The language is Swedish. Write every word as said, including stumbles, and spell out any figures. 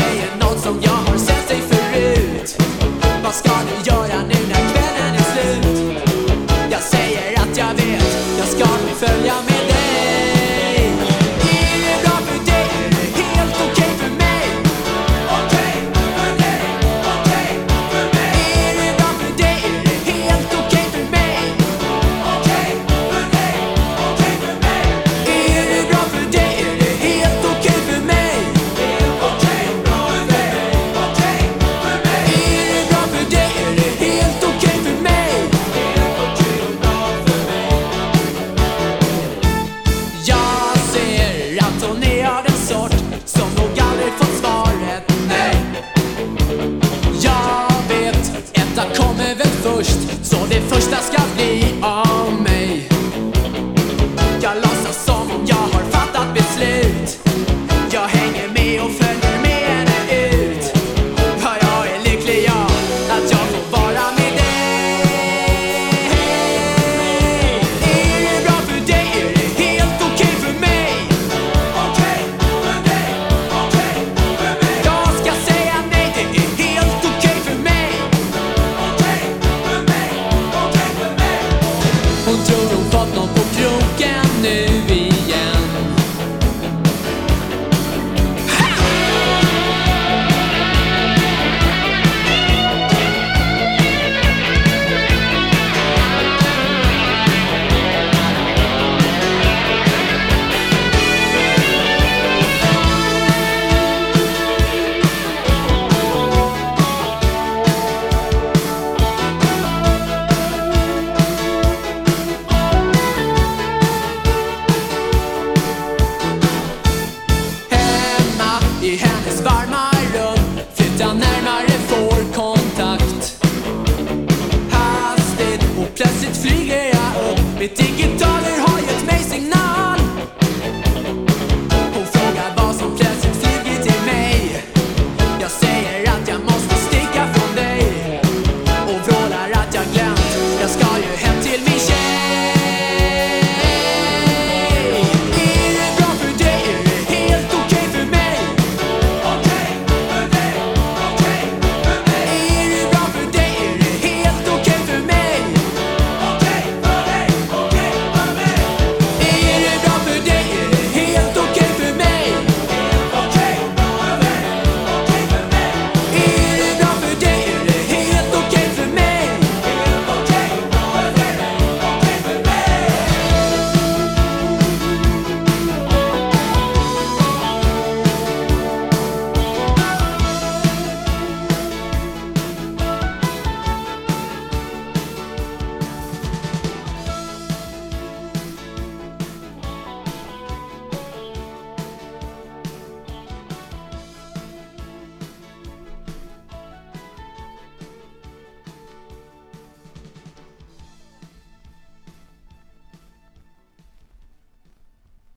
säger något som jag har sett dig förut. Vad ska du göra nu när kvällen är slut? Jag säger att jag vet, jag ska nog följa med dig. Är det bra för dig? Är det helt okej för mig? Okej för dig, okej för mig. Är det bra för dig? Är det helt okej för mig? Okej för dig, okej för mig. Är det bra för dig? Är det helt okej för mig? Okej, bra för dig, okej för mig. Är det bra för dig? Är det helt okej för mig? Helt okej och bra för mig. Jag ser att hon är av den sort som nog aldrig fått svaret nej. Jag vet, etta kommer väl först, så det första ska bli av mig. Jag låtsas som om jag har fattat beslut. Jag hänger med och följer med henne ut. Ja, jag är lycklig, ja, att jag får vara med dig. Är det bra för dig? Är det helt okej för mig? Okej för dig, okej för mig. Jag ska säga nej, det är helt okej för mig. Okej för mig, okej för mig. Hon tror hon fått någon på kroken nu igen. Hemma i hennes varma rum, flytta närmare, får kontakt. Hastigt och plötsligt flyger jag upp mitt i